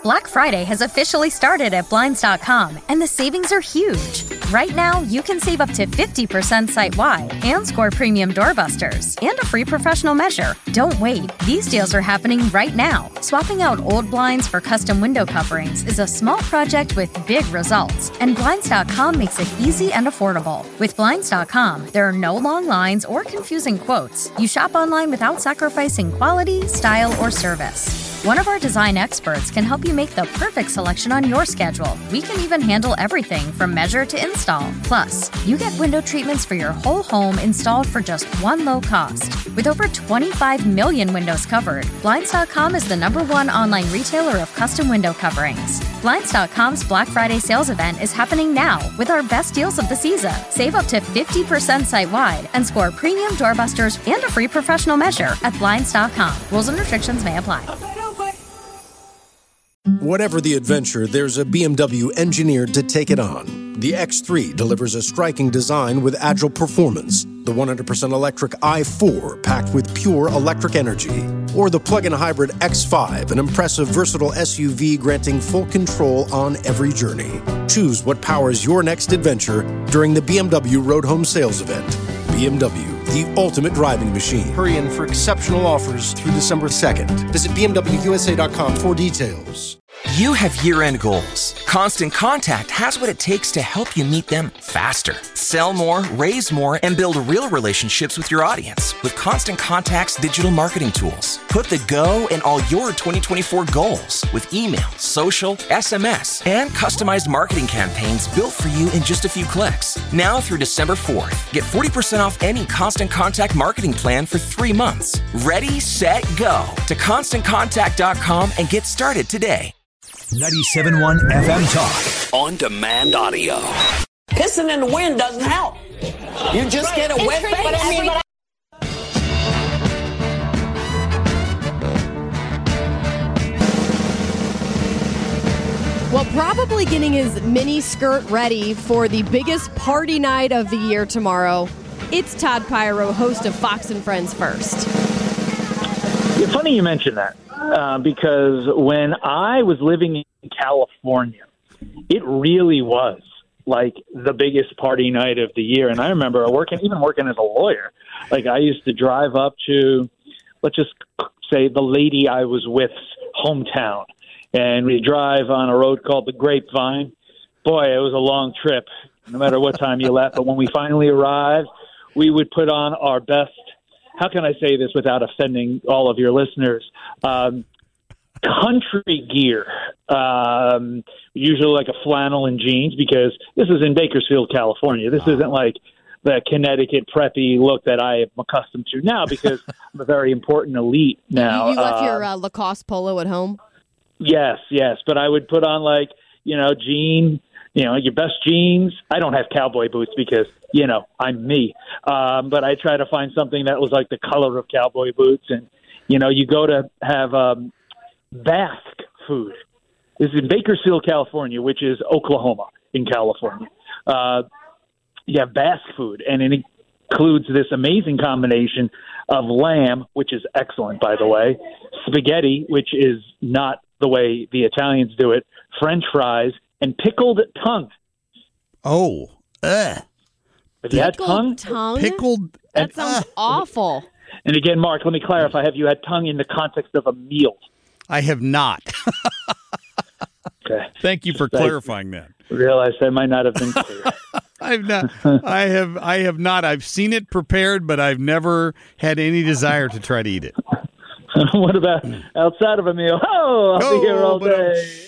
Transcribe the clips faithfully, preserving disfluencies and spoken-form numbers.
Black Friday has officially started at Blinds dot com, and the savings are huge. Right now, you can save up to fifty percent site-wide and score premium doorbusters and a free professional measure. Don't wait. These deals are happening right now. Swapping out old blinds for custom window coverings is a small project with big results, and Blinds dot com makes it easy and affordable. With Blinds dot com, there are no long lines or confusing quotes. You shop online without sacrificing quality, style, or service. One of our design experts can help you make the perfect selection on your schedule. We can even handle everything from measure to install. Plus, you get window treatments for your whole home installed for just one low cost. With over twenty-five million windows covered, Blinds dot com is the number one online retailer of custom window coverings. Blinds dot com's Black Friday sales event is happening now with our best deals of the season. Save up to fifty percent site-wide and score premium doorbusters and a free professional measure at Blinds dot com. Rules and restrictions may apply. Whatever the adventure, there's a B M W engineered to take it on. The X three delivers a striking design with agile performance. The one hundred percent electric i four packed with pure electric energy. Or the plug-in hybrid X five, an impressive, versatile S U V granting full control on every journey. Choose what powers your next adventure during the B M W Road Home Sales Event. B M W, the ultimate driving machine. Hurry in for exceptional offers through December second. Visit B M W U S A dot com for details. You have year-end goals. Constant Contact has what it takes to help you meet them faster. Sell more, raise more, and build real relationships with your audience with Constant Contact's digital marketing tools. Put the go in all your twenty twenty-four goals with email, social, S M S, and customized marketing campaigns built for you in just a few clicks. Now through December fourth, get forty percent off any Constant Contact marketing plan for three months. Ready, set, go to constant contact dot com and get started today. ninety-seven point one F M Talk. On demand audio. Pissing in the wind doesn't help. You just right. get a wet face. But I mean, but I- Well, probably getting his mini skirt ready for the biggest party night of the year tomorrow. It's Todd Pyro, host of Fox and Friends First. Yeah, funny you mention that. Uh, because when I was living in California, it really was like the biggest party night of the year. And I remember working, even working as a lawyer, like I used to drive up to, let's just say, the lady I was with's hometown. And we drive on a road called the Grapevine. Boy, it was a long trip, no matter what time you left. But when we finally arrived, we would put on our best, how can I say this without offending all of your listeners? Um, country gear, um, usually like a flannel and jeans, because this is in Bakersfield, California. This isn't like the Connecticut preppy look that I am accustomed to now, because I'm a very important elite now. You, you left uh, your uh, Lacoste polo at home? Yes, yes. But I would put on like, you know, jean, you know, your best jeans. I don't have cowboy boots because, you know, I'm me. Um, but I try to find something that was like the color of cowboy boots. And, you know, you go to have um, Basque food. This is in Bakersfield, California, which is Oklahoma in California. Uh, you have Basque food, and it includes this amazing combination of lamb, which is excellent, by the way, spaghetti, which is not the way the Italians do it, French fries, and pickled tongue. Oh, ugh. Have you had tongue? tongue? Pickled. That and, sounds uh, awful. And again, Mark, let me clarify. Have you had tongue in the context of a meal? I have not. Okay. Thank you for clarifying that. I realized I might not have been clear. I've not. I have. I have not. I've seen it prepared, but I've never had any desire to try to eat it. What about outside of a meal? Oh, I'll oh, be here all but, day.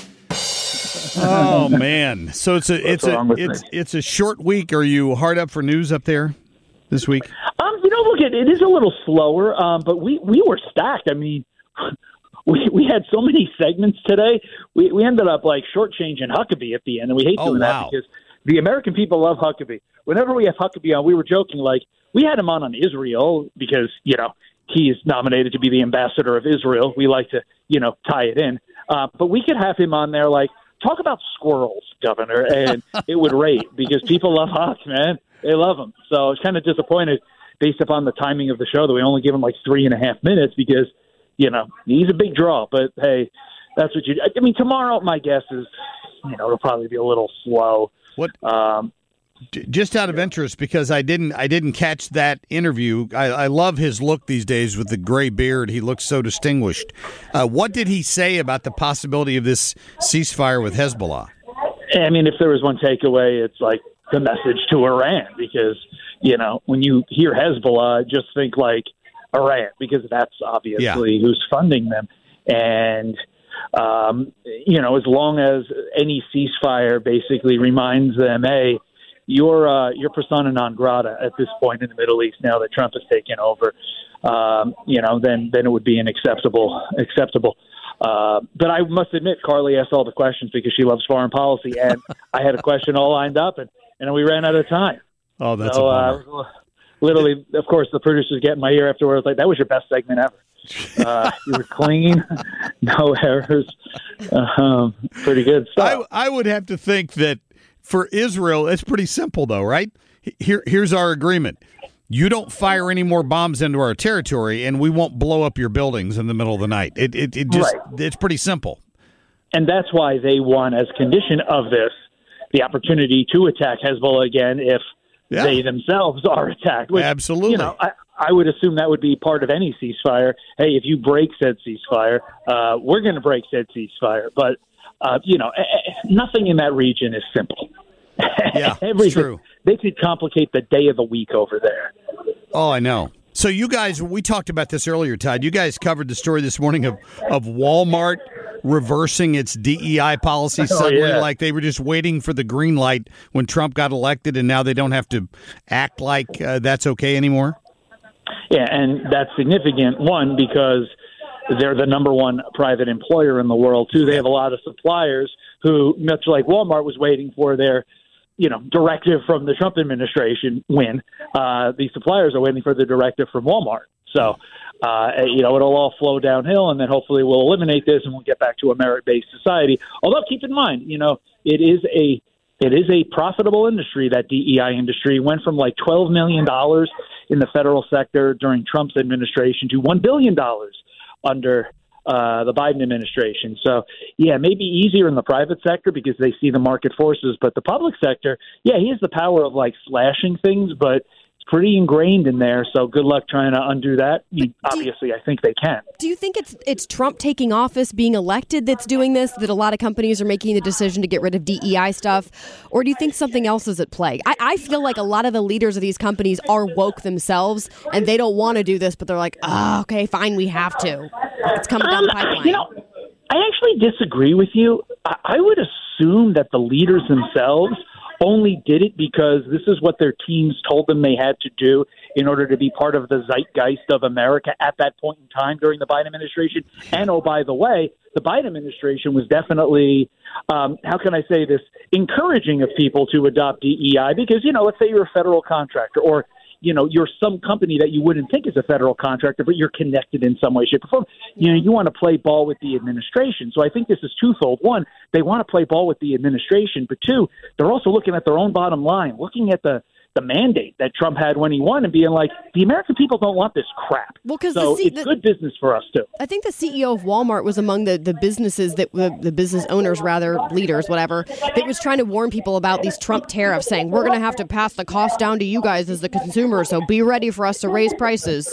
Oh man! So it's a What's it's a wrong with it's me? it's a short week. Are you hard up for news up there this week? Um, you know, look, it, it is a little slower, um, but we, we were stacked. I mean, we we had so many segments today. We we ended up like shortchanging Huckabee at the end, and we hate Oh, doing wow. that because the American people love Huckabee. Whenever we have Huckabee on, we were joking like we had him on on Israel because you know he is nominated to be the ambassador of Israel. We like to you know tie it in, uh, but we could have him on there like talk about squirrels, Governor, and it would rate because people love Huck, man. They love him. So I was kind of disappointed based upon the timing of the show that we only give him like three and a half minutes because, you know, he's a big draw. But, hey, that's what you. I mean, tomorrow, my guess is, you know, it'll probably be a little slow. What? Um, Just out of interest, because I didn't, I didn't catch that interview. I, I love his look these days with the gray beard. He looks so distinguished. Uh, what did he say about the possibility of this ceasefire with Hezbollah? I mean, if there was one takeaway, it's like the message to Iran, because, you know, when you hear Hezbollah, just think like Iran, because that's obviously yeah. who's funding them. And, um, you know, as long as any ceasefire basically reminds them, hey, you're, uh, you're persona non grata at this point in the Middle East now that Trump has taken over, um, you know, then, then it would be an acceptable, acceptable. Uh, but I must admit, Carly asked all the questions because she loves foreign policy, and I had a question all lined up, and, and we ran out of time. Oh, that's so, a bummer. Uh, literally, of course, the producers get in my ear afterwards, like, that was your best segment ever. Uh, you were clean, no errors, um, pretty good stuff. I, I would have to think that for Israel, it's pretty simple, though, right? Here, here's our agreement. You don't fire any more bombs into our territory, and we won't blow up your buildings in the middle of the night. It, it, it just, right. It's pretty simple. And that's why they want, as condition of this, the opportunity to attack Hezbollah again if yeah. they themselves are attacked. Which, Absolutely. You know, I, I would assume that would be part of any ceasefire. Hey, if you break said ceasefire, uh, we're going to break said ceasefire. But, uh, you know, nothing in that region is simple. Yeah, Everything. True. They could complicate the day of the week over there. Oh, I know. So you guys, we talked about this earlier, Todd. You guys covered the story this morning of, of Walmart reversing its D E I policy suddenly, oh, yeah. like they were just waiting for the green light when Trump got elected, and now they don't have to act like uh, that's okay anymore? Yeah, and that's significant, one, because they're the number one private employer in the world. Two, they have a lot of suppliers who, much like Walmart was waiting for their you know, directive from the Trump administration win. Uh, the suppliers are waiting for the directive from Walmart. So, uh, you know, it'll all flow downhill, and then hopefully we'll eliminate this and we'll get back to a merit-based society. Although, keep in mind, you know, it is a it is a profitable industry, that D E I industry. It went from like twelve million dollars in the federal sector during Trump's administration to one billion dollars under Uh, the Biden administration. So, yeah, maybe easier in the private sector because they see the market forces. But the public sector, yeah, he has the power of, like, slashing things, but it's pretty ingrained in there. So good luck trying to undo that. I mean, obviously, you, I think they can. Do you think it's it's Trump taking office, being elected, that's doing this, that a lot of companies are making the decision to get rid of D E I stuff? Or do you think something else is at play? I, I feel like a lot of the leaders of these companies are woke themselves, and they don't want to do this, but they're like, oh, okay, fine, we have to. It's coming down the pipeline. You know, I actually disagree with you. I, I would assume that the leaders themselves only did it because this is what their teams told them they had to do in order to be part of the zeitgeist of America at that point in time during the Biden administration. And, oh, by the way, the Biden administration was definitely, um, how can I say this, encouraging of people to adopt D E I because, you know, let's say you're a federal contractor or you know, you're some company that you wouldn't think is a federal contractor, but you're connected in some way, shape, or form. You know, you want to play ball with the administration. So I think this is twofold. One, they want to play ball with the administration, but two, they're also looking at their own bottom line, looking at the the mandate that Trump had when he won and being like, the American people don't want this crap. Well, because so C- it's the, good business for us, too. I think the C E O of Walmart was among the, the businesses that the, the business owners, rather, leaders, whatever, that was trying to warn people about these Trump tariffs, saying, we're going to have to pass the cost down to you guys as the consumer, so be ready for us to raise prices.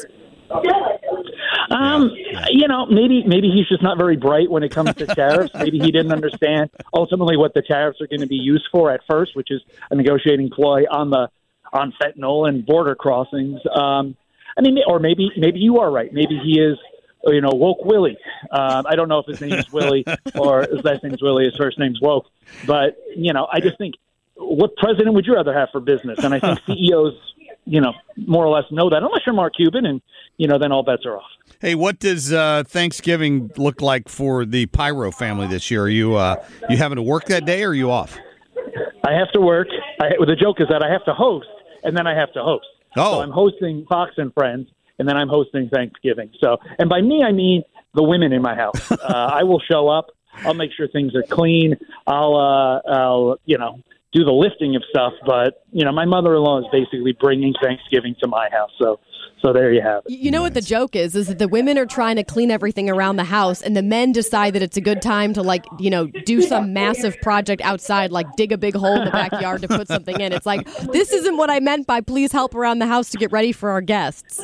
Um, you know, maybe maybe he's just not very bright when it comes to tariffs. Maybe he didn't understand ultimately what the tariffs are going to be used for at first, which is a negotiating ploy on the on fentanyl and border crossings. Um, I mean, or maybe maybe you are right. Maybe he is, you know, woke Willie. Um, I don't know if his name is Willie or his last name's Willie, his first name's woke. But, you know, I just think, what president would you rather have for business? And I think C E Os, you know, more or less know that. Unless you're Mark Cuban, and, you know, then all bets are off. Hey, what does uh, Thanksgiving look like for the Pyro family this year? Are you uh, you having to work that day, or are you off? I have to work. I, well, the joke is that I have to host, and then I have to host. Oh. So I'm hosting Fox and Friends, and then I'm hosting Thanksgiving. So, and by me, I mean the women in my house. uh, I will show up. I'll make sure things are clean. I'll, uh, I'll, you know, do the lifting of stuff. But, you know, my mother-in-law is basically bringing Thanksgiving to my house. So So there you have it. You know nice. What the joke is, is that the women are trying to clean everything around the house, and the men decide that it's a good time to, like, you know, do some massive project outside, like dig a big hole in the backyard to put something in. It's like, this isn't what I meant by please help around the house to get ready for our guests.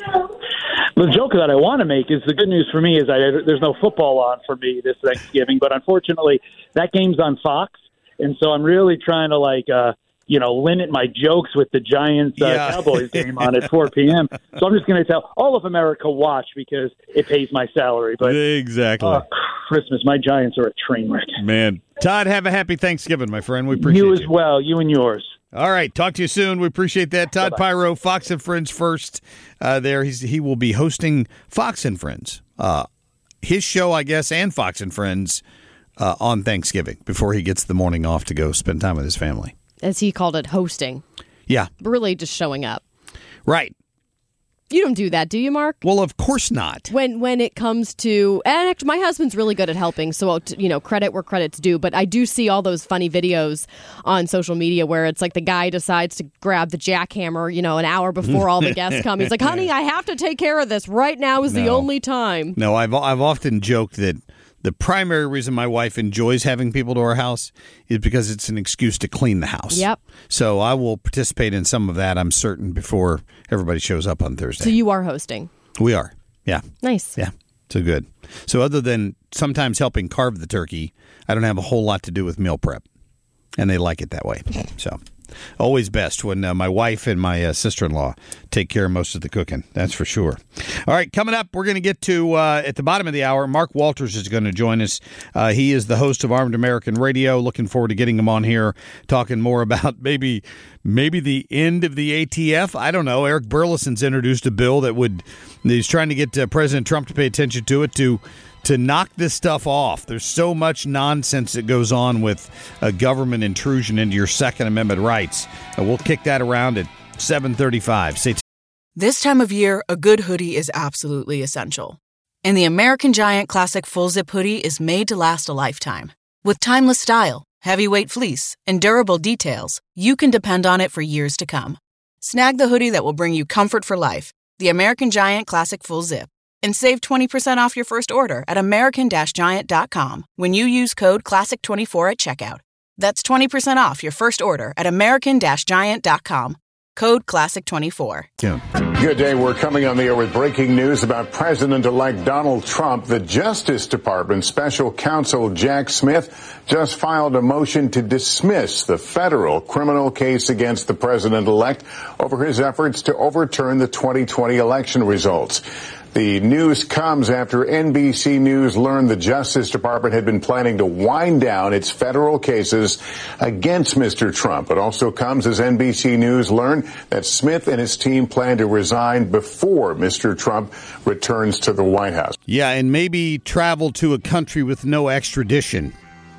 The joke that I want to make is the good news for me is I, there's no football on for me this Thanksgiving, but unfortunately that game's on Fox, and so I'm really trying to, like, uh, you know, limit my jokes with the Giants uh, yeah. Cowboys game on at four p.m. So I'm just going to tell all of America watch because it pays my salary. But exactly. Uh, Christmas, my Giants are a train wreck. Man. Todd, have a happy Thanksgiving, my friend. We appreciate you. You as well. You and yours. All right. Talk to you soon. We appreciate that. Todd Bye-bye. Pyro, Fox and Friends first uh, there. He's, he will be hosting Fox and Friends, uh, his show, I guess, and Fox and Friends uh, on Thanksgiving before he gets the morning off to go spend time with his family. As he called it, hosting. Yeah. Really just showing up. Right. You don't do that, do you, Mark? Well, of course not. When when it comes to, and actually, my husband's really good at helping, so, you know, credit where credit's due, but I do see all those funny videos on social media where it's like the guy decides to grab the jackhammer, you know, an hour before all the guests come. He's like, honey, I have to take care of this. Right now is no. the only time. No, I've I've often joked that the primary reason my wife enjoys having people to our house is because it's an excuse to clean the house. Yep. So I will participate in some of that, I'm certain, before everybody shows up on Thursday. So you are hosting? We are, yeah. Nice. Yeah, so good. So other than sometimes helping carve the turkey, I don't have a whole lot to do with meal prep. And they like it that way. So always best when uh, my wife and my uh, sister-in-law take care of most of the cooking. That's for sure. All right, coming up, we're going to get to, uh, at the bottom of the hour, Mark Walters is going to join us. Uh, he is the host of Armed American Radio. Looking forward to getting him on here, talking more about maybe maybe the end of the A T F. I don't know. Eric Burleson's introduced a bill that would, he's trying to get uh, President Trump to pay attention to it, to to knock this stuff off. There's so much nonsense that goes on with a government intrusion into your Second Amendment rights. Uh, we'll kick that around at seven thirty-five. Stay tuned. This time of year, a good hoodie is absolutely essential. And the American Giant Classic Full Zip Hoodie is made to last a lifetime. With timeless style, heavyweight fleece, and durable details, you can depend on it for years to come. Snag the hoodie that will bring you comfort for life, the American Giant Classic Full Zip. And save twenty percent off your first order at American Giant dot com when you use code classic twenty-four at checkout. That's twenty percent off your first order at American Giant dot com. Code classic twenty-four. Yeah. Good day. We're coming on the air with breaking news about President-elect Donald Trump. The Justice Department Special Counsel Jack Smith just filed a motion to dismiss the federal criminal case against the president-elect over his efforts to overturn the twenty twenty election results. The news comes after N B C News learned the Justice Department had been planning to wind down its federal cases against Mister Trump. It also comes as N B C News learned that Smith and his team plan to resign before Mister Trump returns to the White House. Yeah, and maybe travel to a country with no extradition.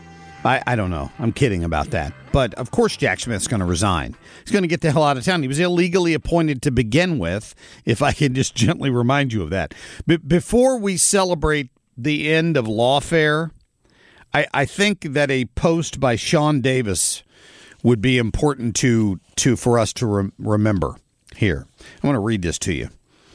I, I don't know. I'm kidding about that. But, of course, Jack Smith's going to resign. He's going to get the hell out of town. He was illegally appointed to begin with, if I can just gently remind you of that. But before we celebrate the end of lawfare, I, I think that a post by Sean Davis would be important to, to for us to re- remember here. I want to read this to you.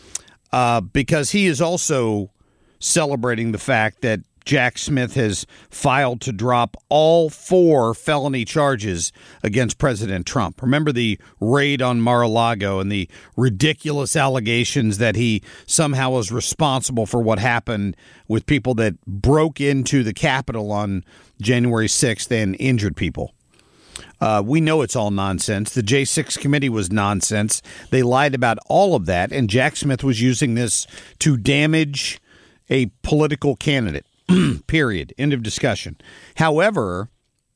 Uh, because he is also celebrating the fact that Jack Smith has filed to drop all four felony charges against President Trump. Remember the raid on Mar-a-Lago and the ridiculous allegations that he somehow was responsible for what happened with people that broke into the Capitol on January sixth and injured people. Uh, we know it's all nonsense. The J six committee was nonsense. They lied about all of that, and Jack Smith was using this to damage a political candidate. Period. End of discussion. However,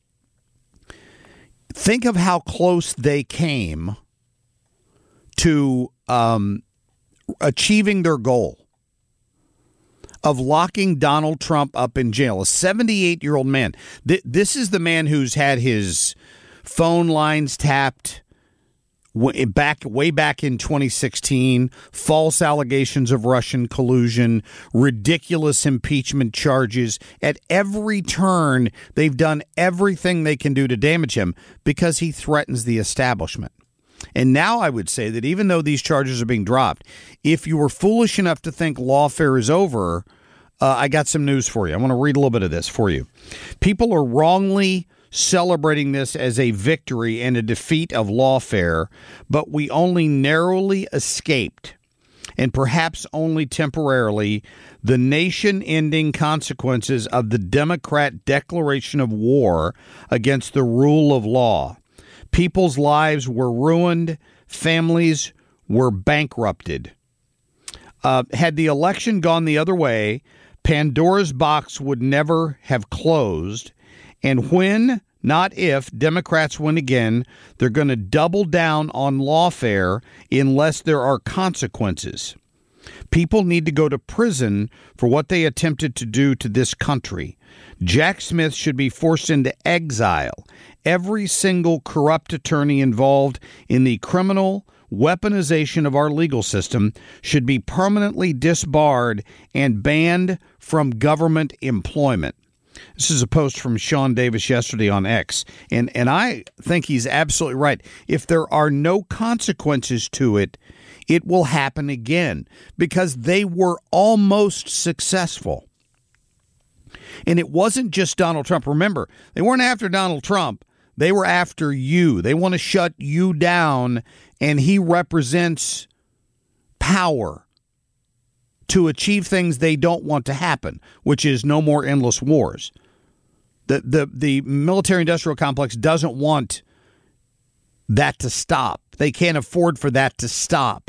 think of how close they came to um, achieving their goal of locking Donald Trump up in jail. A seventy-eight-year-old man. Th- this is the man who's had his phone lines tapped back way back in twenty sixteen, false allegations of Russian collusion, ridiculous impeachment charges. At every turn, they've done everything they can do to damage him because he threatens the establishment. And now I would say that even though these charges are being dropped, if you were foolish enough to think lawfare is over, uh, I got some news for you. I want to read a little bit of this for you. People are wrongly celebrating this as a victory and a defeat of lawfare, but we only narrowly escaped, and perhaps only temporarily, the nation-ending consequences of the Democrat declaration of war against the rule of law. People's lives were ruined. Families were bankrupted. Uh, had the election gone the other way, Pandora's box would never have closed. And when, not if, Democrats win again, they're going to double down on lawfare unless there are consequences. People need to go to prison for what they attempted to do to this country. Jack Smith should be forced into exile. Every single corrupt attorney involved in the criminal weaponization of our legal system should be permanently disbarred and banned from government employment. This is a post from Sean Davis yesterday on X, and, and I think he's absolutely right. If there are no consequences to it, it will happen again because they were almost successful. And it wasn't just Donald Trump. Remember, they weren't after Donald Trump. They were after you. They want to shut you down, and he represents power to achieve things they don't want to happen, which is no more endless wars. The, the, the military-industrial complex doesn't want that to stop. They can't afford for that to stop.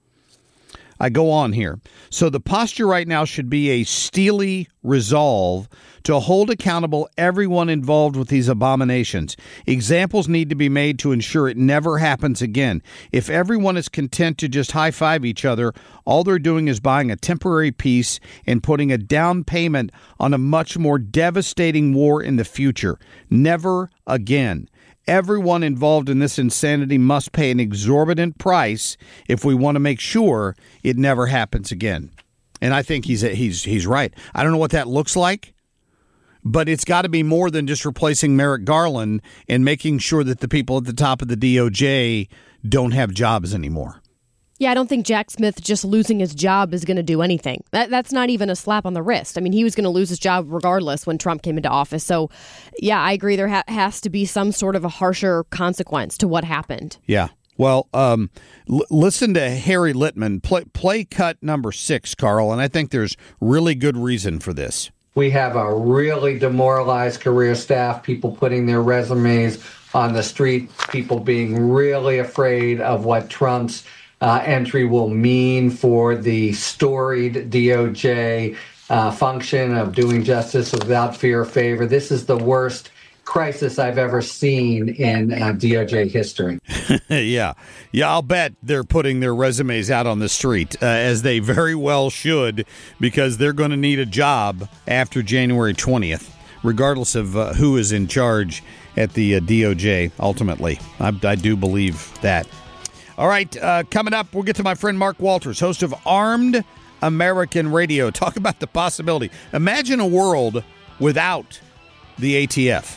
I go on here. So the posture right now should be a steely resolve to hold accountable everyone involved with these abominations. Examples need to be made to ensure it never happens again. If everyone is content to just high-five each other, all they're doing is buying a temporary peace and putting a down payment on a much more devastating war in the future. Never again. Everyone involved in this insanity must pay an exorbitant price if we want to make sure it never happens again. And I think he's he's he's right. I don't know what that looks like, but it's got to be more than just replacing Merrick Garland and making sure that the people at the top of the D O J don't have jobs anymore. Yeah, I don't think Jack Smith just losing his job is going to do anything. That, that's not even a slap on the wrist. I mean, he was going to lose his job regardless when Trump came into office. So, yeah, I agree. There ha- has to be some sort of a harsher consequence to what happened. Yeah. Well, um, l- listen to Harry Litman. Play, play cut number six, Carl, and I think there's really good reason for this. We have a really demoralized career staff, people putting their resumes on the street, people being really afraid of what Trump's Uh, entry will mean for the storied D O J uh, function of doing justice without fear or favor. This is the worst crisis I've ever seen in uh, D O J history. yeah. Yeah, I'll bet they're putting their resumes out on the street, uh, as they very well should, because they're going to need a job after January twentieth, regardless of uh, who is in charge at the uh, D O J ultimately. I, I do believe that. All right, uh, coming up, we'll get to my friend Mark Walters, host of Armed American Radio. Talk about the possibility. Imagine a world without the A T F.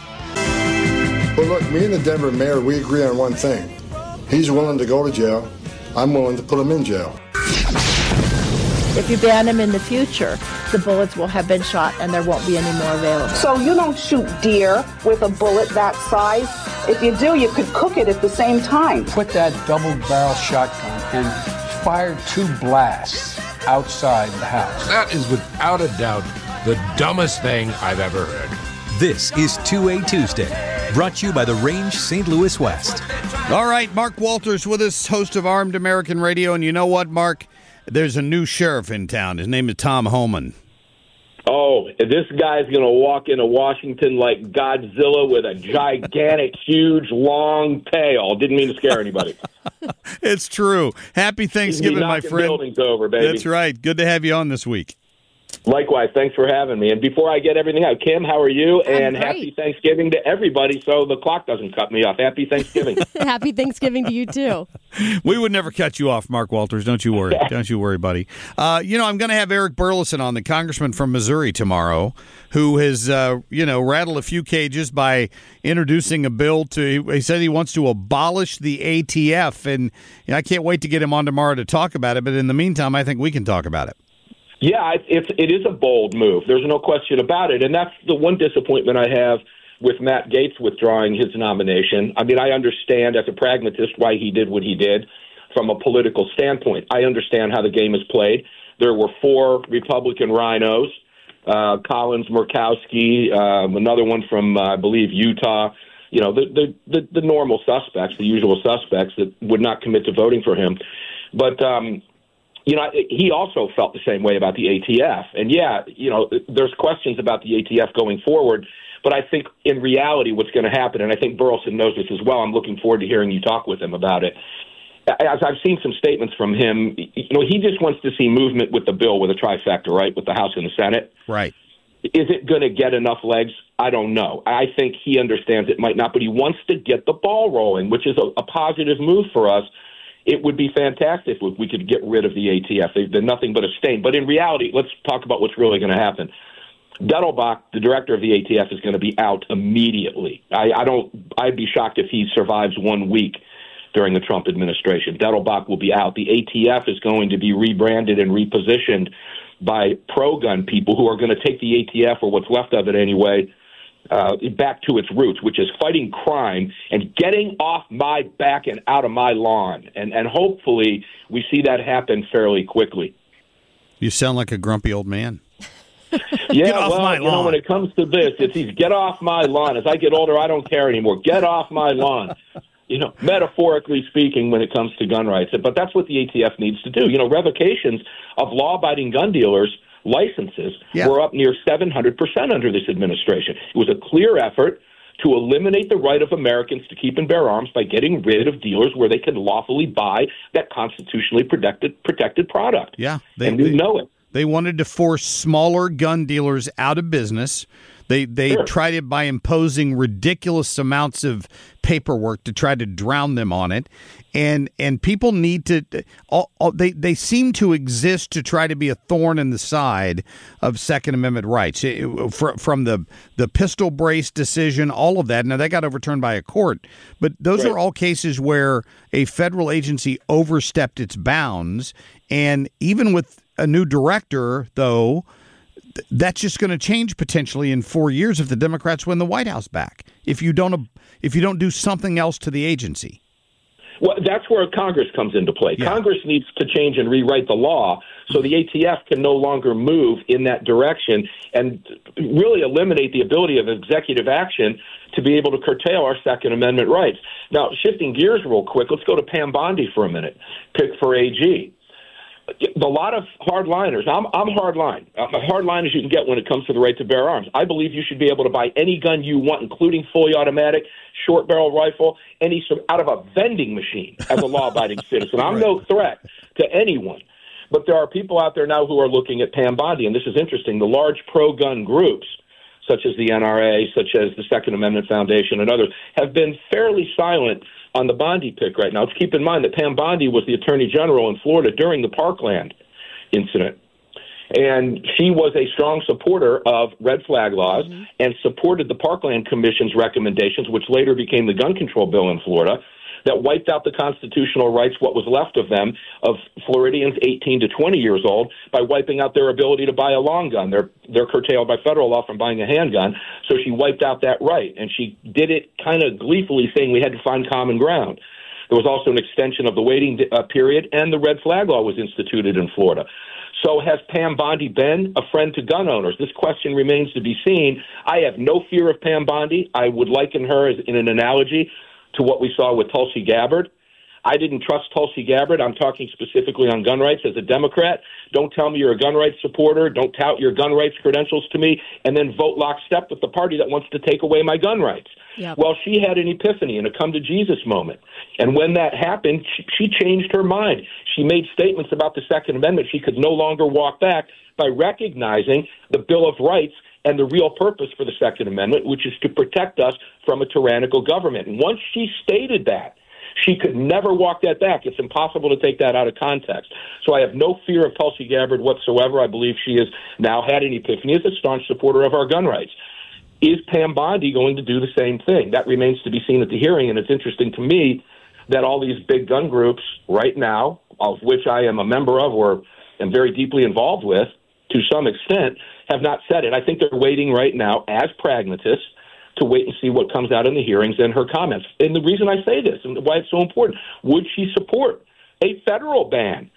Well, look, me and the Denver mayor, we agree on one thing. He's willing to go to jail. I'm willing to put him in jail. If you ban him in the future, the bullets will have been shot and there won't be any more available. So you don't shoot deer with a bullet that size? If you do, you could cook it at the same time. Put that double-barrel shotgun and fire two blasts outside the house. That is without a doubt the dumbest thing I've ever heard. This is two A Tuesday, brought to you by the Range Saint Louis West. All right, Mark Walters with us, host of Armed American Radio. And you know what, Mark? There's a new sheriff in town. His name is Tom Homan. Oh, this guy's going to walk into Washington like Godzilla with a gigantic, huge, long tail. Didn't mean to scare anybody. It's true. Happy Thanksgiving, my friend. Buildings over, baby. That's right. Good to have you on this week. Likewise, thanks for having me. And before I get everything out, Kim, how are you? I'm and great. Happy Thanksgiving to everybody so the clock doesn't cut me off. Happy Thanksgiving. Happy Thanksgiving to you, too. We would never cut you off, Mark Walters. Don't you worry. Don't you worry, buddy. Uh, you know, I'm going to have Eric Burlison on, the congressman from Missouri, tomorrow, who has, uh, you know, rattled a few cages by introducing a bill to, he said he wants to abolish the A T F. And you know, I can't wait to get him on tomorrow to talk about it. But in the meantime, I think we can talk about it. Yeah, it's, it is a bold move. There's no question about it. And that's the one disappointment I have with Matt Gaetz withdrawing his nomination. I mean, I understand as a pragmatist why he did what he did from a political standpoint. I understand how the game is played. There were four Republican rhinos, uh, Collins, Murkowski, um, another one from, uh, I believe, Utah. You know, the, the, the, the normal suspects, the usual suspects that would not commit to voting for him. But, um, you know, he also felt the same way about the A T F. And, yeah, you know, there's questions about the A T F going forward. But I think in reality what's going to happen, and I think Burleson knows this as well, I'm looking forward to hearing you talk with him about it. As I've seen some statements from him, you know, he just wants to see movement with the bill, with a trifecta, right, with the House and the Senate. Right. Is it going to get enough legs? I don't know. I think he understands it might not, but he wants to get the ball rolling, which is a, a positive move for us. It would be fantastic if we could get rid of the A T F. They've been nothing but a stain. But in reality, let's talk about what's really going to happen. Dettelbach, the director of the A T F, is going to be out immediately. I, I don't. I'd be shocked if he survives one week during the Trump administration. Dettelbach will be out. The A T F is going to be rebranded and repositioned by pro-gun people who are going to take the A T F, or what's left of it anyway, uh, back to its roots, which is fighting crime and getting off my back and out of my lawn. And, and hopefully we see that happen fairly quickly. You sound like a grumpy old man. Yeah, get off well, my you lawn. know, when it comes to this, it's these get off my lawn. As I get older, I don't care anymore. Get off my lawn. You know, metaphorically speaking, when it comes to gun rights. But that's what the A T F needs to do. You know, revocations of law-abiding gun dealers' licenses yeah. were up near seven hundred percent under this administration. It was a clear effort to eliminate the right of Americans to keep and bear arms by getting rid of dealers where they could lawfully buy that constitutionally protected protected product. Yeah, they, and we they, know it. They wanted to force smaller gun dealers out of business. They they Sure. tried it by imposing ridiculous amounts of paperwork to try to drown them on it, and and people need to. All, all, they they seem to exist to try to be a thorn in the side of Second Amendment rights. It, from, from the the pistol brace decision, all of that. Now that got overturned by a court, but those Right. are all cases where a federal agency overstepped its bounds, and even with a new director, though. That's just going to change potentially in four years if the Democrats win the White House back. If you don't, if you don't do something else to the agency. Well, that's where Congress comes into play. Yeah. Congress needs to change and rewrite the law so the A T F can no longer move in that direction and really eliminate the ability of executive action to be able to curtail our Second Amendment rights. Now, shifting gears real quick, let's go to Pam Bondi for a minute, pick for A G. A lot of hardliners. I'm I'm hardline. I'm a hardline as you can get when it comes to the right to bear arms. I believe you should be able to buy any gun you want, including fully automatic, short barrel rifle, any out of a vending machine as a law-abiding citizen. I'm no threat to anyone. But there are people out there now who are looking at Pam Bondi, and this is interesting. The large pro-gun groups, such as the N R A, such as the Second Amendment Foundation, and others, have been fairly silent on the Bondi pick right now. Let's keep in mind that Pam Bondi was the Attorney General in Florida during the Parkland incident. And she was a strong supporter of red flag laws mm-hmm. and supported the Parkland Commission's recommendations, which later became the gun control bill in Florida, that wiped out the constitutional rights, what was left of them, of Floridians eighteen to twenty years old, by wiping out their ability to buy a long gun. They're, they're curtailed by federal law from buying a handgun, so she wiped out that right. And she did it kind of gleefully, saying we had to find common ground. There was also an extension of the waiting uh, period, and the red flag law was instituted in Florida. So has Pam Bondi been a friend to gun owners? This question remains to be seen. I have no fear of Pam Bondi. I would liken her as, in an analogy to what we saw with Tulsi Gabbard. I didn't trust Tulsi Gabbard. I'm talking specifically on gun rights as a Democrat. Don't tell me you're a gun rights supporter. Don't tout your gun rights credentials to me, and then vote lockstep with the party that wants to take away my gun rights. Yep. Well, she had an epiphany and a come to Jesus moment. And when that happened, she, she changed her mind. She made statements about the Second Amendment she could no longer walk back by recognizing the Bill of Rights and the real purpose for the Second Amendment, which is to protect us from a tyrannical government. And once she stated that, she could never walk that back. It's impossible to take that out of context. So I have no fear of Tulsi Gabbard whatsoever. I believe she has now had an epiphany as a staunch supporter of our gun rights. Is Pam Bondi going to do the same thing? That remains to be seen at the hearing, and it's interesting to me that all these big gun groups right now, of which I am a member of or am very deeply involved with, to some extent, have not said it. I think they're waiting right now as pragmatists to wait and see what comes out in the hearings and her comments. And the reason I say this and why it's so important, would she support a federal ban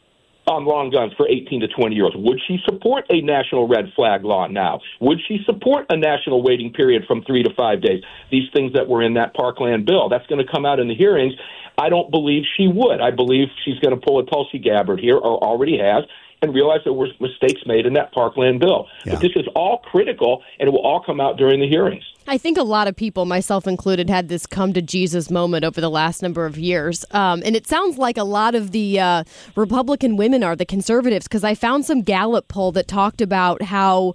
on long guns for eighteen to twenty-year-olds? Would she support a national red flag law now? Would she support a national waiting period from three to five days? These things that were in that Parkland bill. That's going to come out in the hearings. I don't believe she would. I believe she's going to pull a Tulsi Gabbard here, or already has, and realize there were mistakes made in that Parkland bill. Yeah. But this is all critical, and it will all come out during the hearings. I think a lot of people, myself included, had this come to Jesus moment over the last number of years. Um, and it sounds like a lot of the uh, Republican women are the conservatives, because I found some Gallup poll that talked about how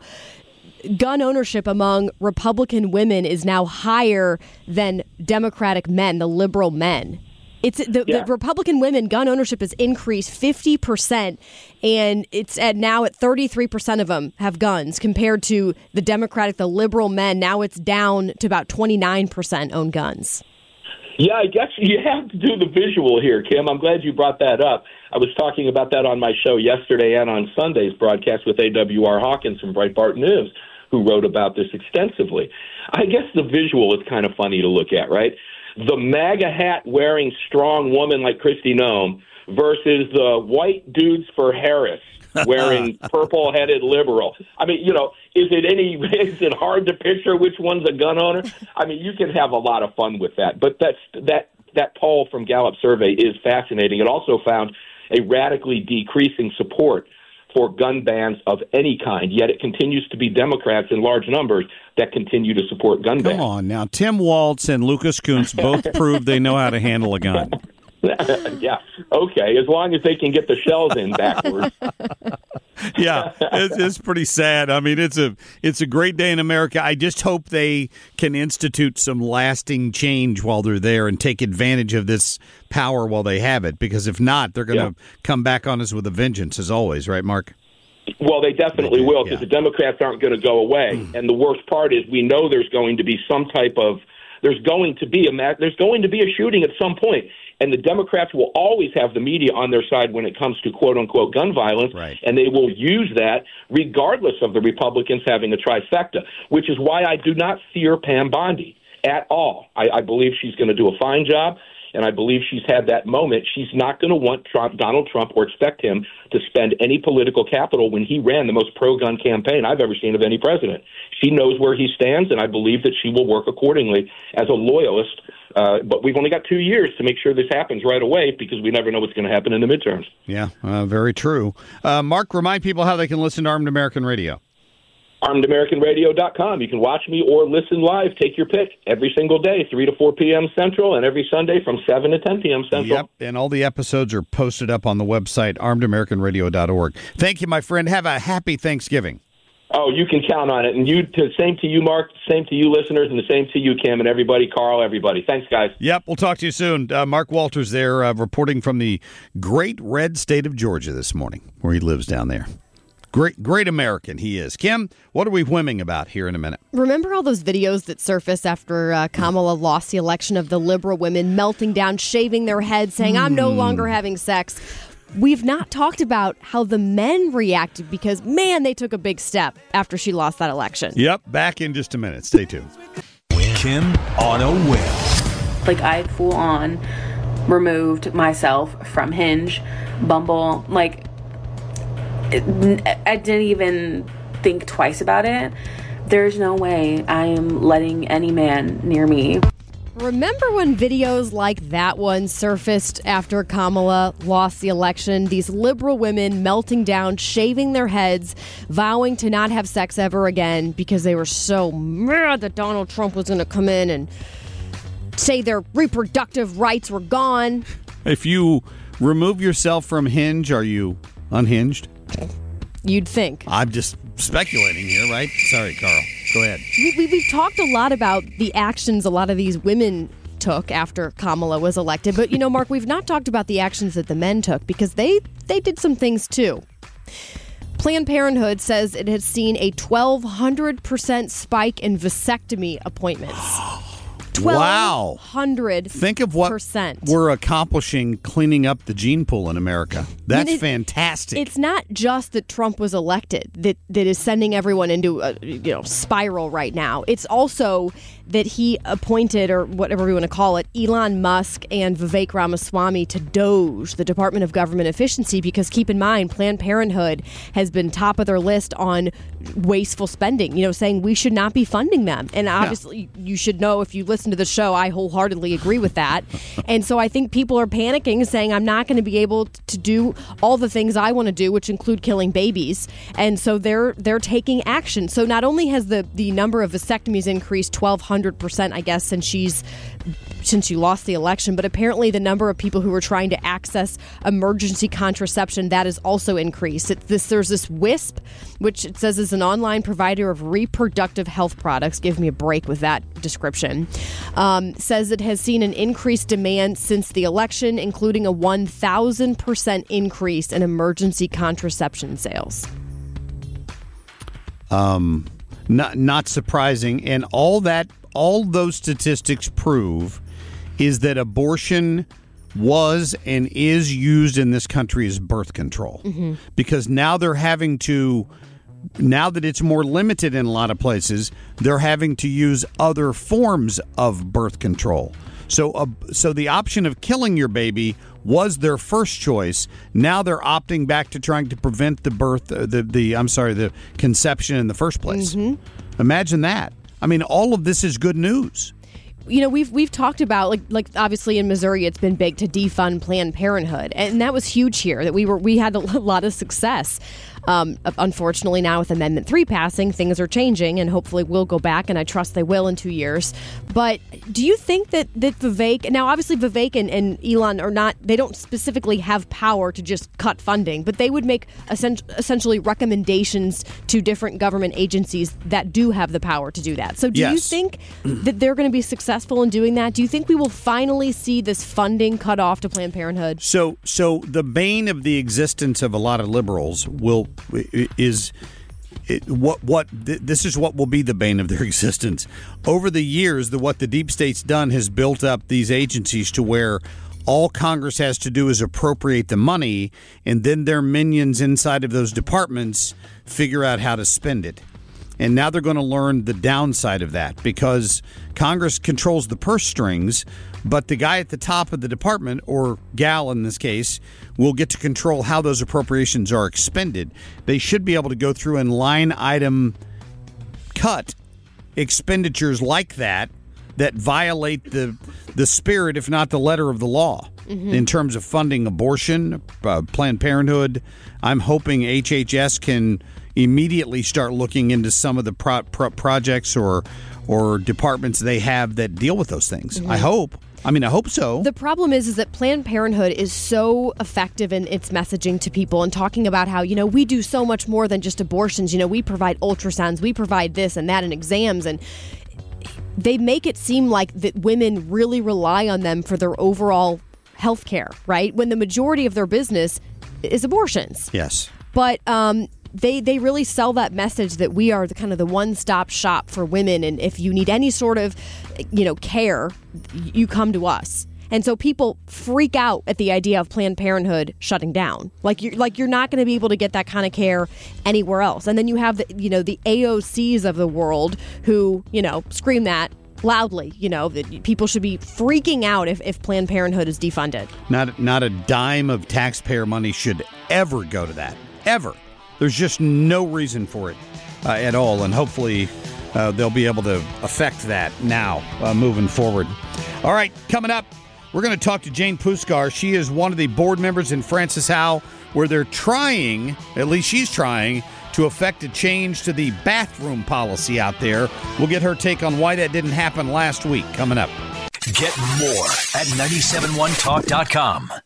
gun ownership among Republican women is now higher than Democratic men, the liberal men. It's the, yeah. the Republican women gun ownership has increased fifty percent, and it's at now at thirty-three percent of them have guns, compared to the Democratic, the liberal men. Now it's down to about twenty-nine percent own guns. Yeah, I guess you have to do the visual here, Kim. I'm glad you brought that up. I was talking about that on my show yesterday and on Sunday's broadcast with A W R Hawkins from Breitbart News, who wrote about this extensively. I guess the visual is kind of funny to look at, right? The MAGA hat wearing strong woman like Kristi Noem versus the white dudes for Harris wearing purple headed liberal. I mean, you know, is it any, is it hard to picture which one's a gun owner? I mean, you can have a lot of fun with that, but that's, that, that poll from Gallup survey is fascinating. It also found a radically decreasing support for gun bans of any kind, yet it continues to be Democrats in large numbers that continue to support gun bans. Come on now. Tim Walz and Lucas Kuntz both proved they know how to handle a gun. Yeah, okay, as long as they can get the shells in backwards. Yeah, it's, it's pretty sad. I mean, it's a it's a great day in America. I just hope they can institute some lasting change while they're there and take advantage of this power while they have it, because if not, they're going to yeah. come back on us with a vengeance, as always, right, Mark? Well, they definitely will, because yeah. the Democrats aren't going to go away. Mm. And the worst part is we know there's going to be some type of there's going to be a there's going to be a shooting at some point. And the Democrats will always have the media on their side when it comes to quote-unquote gun violence, right. and they will use that regardless of the Republicans having a trifecta, which is why I do not fear Pam Bondi at all. I, I believe she's going to do a fine job, and I believe she's had that moment. She's not going to want Trump, Donald Trump or expect him to spend any political capital when he ran the most pro-gun campaign I've ever seen of any president. She knows where he stands, and I believe that she will work accordingly as a loyalist. Uh, but we've only got two years to make sure this happens right away, because we never know what's going to happen in the midterms. Yeah, uh, very true. Uh, Mark, remind people how they can listen to Armed American Radio. armed american radio dot com. You can watch me or listen live. Take your pick every single day, three to four p.m. Central, and every Sunday from seven to ten p.m. Central. Yep, and all the episodes are posted up on the website, armed american radio dot org. Thank you, my friend. Have a happy Thanksgiving. Oh, you can count on it. And you, to, same to you, Mark, same to you, listeners, and the same to you, Kim, and everybody, Carl, everybody. Thanks, guys. Yep, we'll talk to you soon. Uh, Mark Walters there, uh, reporting from the great red state of Georgia this morning, where he lives down there. Great, great American he is. Kim, what are we whimming about here in a minute? Remember all those videos that surfaced after uh, Kamala lost the election of the liberal women melting down, shaving their heads, saying, I'm no longer having sex? We've not talked about how the men reacted, because, man, they took a big step after she lost that election. Yep, back in just a minute. Stay tuned. Kim on a whim. Like, I full on removed myself from Hinge, Bumble. Like, it, I didn't even think twice about it. There's no way I am letting any man near me. Remember when videos like that one surfaced after Kamala lost the election? These liberal women melting down, shaving their heads, vowing to not have sex ever again because they were so mad that Donald Trump was going to come in and say their reproductive rights were gone. If you remove yourself from Hinge, are you unhinged? You'd think. I'm just speculating here, right? Sorry, Carl. Go ahead. We, we, we've talked a lot about the actions a lot of these women took after Kamala was elected. But, you know, Mark, we've not talked about the actions that the men took because they, they did some things, too. Planned Parenthood says it has seen a twelve hundred percent spike in vasectomy appointments. Wow. twelve hundred percent. Think of what we're accomplishing cleaning up the gene pool in America. That's I mean, it, fantastic. It's not just that Trump was elected that, that is sending everyone into a you know spiral right now. It's also that he appointed, or whatever we want to call it, Elon Musk and Vivek Ramaswamy to DOGE, the Department of Government Efficiency, because keep in mind, Planned Parenthood has been top of their list on wasteful spending, you know, saying we should not be funding them. And obviously, yeah. you should know if you listen to the show, I wholeheartedly agree with that. And so I think people are panicking, saying I'm not going to be able to do all the things I want to do, which include killing babies. And so they're they're taking action. So not only has the, the number of vasectomies increased twelve hundred percent, I guess, since she's since she lost the election, but apparently the number of people who are trying to access emergency contraception, that has also increased. It's this, there's this WISP, which it says is an online provider of reproductive health products. Give me a break with that description. Um, says it has seen an increased demand since the election, including a one thousand percent increase in emergency contraception sales. Um, not not surprising, and all that all those statistics prove is that abortion was and is used in this country as birth control. Mm-hmm. Because now they're having to, now that it's more limited in a lot of places, they're having to use other forms of birth control. So, uh, so the option of killing your baby was their first choice. Now they're opting back to trying to prevent the birth, uh, the the I'm sorry, the conception in the first place. Mm-hmm. Imagine that. I mean, all of this is good news. You know, we've we've talked about, like like obviously in Missouri, it's been big to defund Planned Parenthood, and that was huge here. That we were we had a lot of success. Um, unfortunately, now with Amendment three passing, things are changing, and hopefully we'll go back, and I trust they will in two years. But do you think that, that Vivek, now obviously Vivek and, and Elon are not, they don't specifically have power to just cut funding, but they would make essentially recommendations to different government agencies that do have the power to do that. So do yes. you think that they're going to be successful in doing that? Do you think we will finally see this funding cut off to Planned Parenthood? So, so the bane of the existence of a lot of liberals will is it, what what th- this is what will be the bane of their existence. Over the years, the what the deep state's done has built up these agencies to where all Congress has to do is appropriate the money, and then their minions inside of those departments figure out how to spend it. And now they're going to learn the downside of that, because Congress controls the purse strings, but the guy at the top of the department, or gal in this case, will get to control how those appropriations are expended. They should be able to go through and line item cut expenditures like that that violate the the spirit, if not the letter of the law, mm-hmm. in terms of funding abortion, uh, Planned Parenthood. I'm hoping H H S can immediately start looking into some of the pro- pro- projects or or departments they have that deal with those things. Mm-hmm. I hope. I mean, I hope so. The problem is, is that Planned Parenthood is so effective in its messaging to people and talking about how, you know, we do so much more than just abortions. You know, we provide ultrasounds, we provide this and that and exams, and they make it seem like that women really rely on them for their overall health care, right? When the majority of their business is abortions. Yes. But um, they they really sell that message that we are the kind of the one-stop shop for women, and if you need any sort of, you know, care, you come to us. And so people freak out at the idea of Planned Parenthood shutting down. Like you're like you're not going to be able to get that kind of care anywhere else. And then you have the you know the A O Cs of the world who, you know, scream that loudly, you know, that people should be freaking out if, if Planned Parenthood is defunded. Not not a dime of taxpayer money should ever go to that. Ever. There's just no reason for it uh, at all. And hopefully uh, they'll be able to affect that now uh, moving forward. All right, coming up, we're going to talk to Jane Puskar. She is one of the board members in Francis Howe, where they're trying, at least she's trying, to effect a change to the bathroom policy out there. We'll get her take on why that didn't happen last week coming up. Get more at nine seven one talk dot com.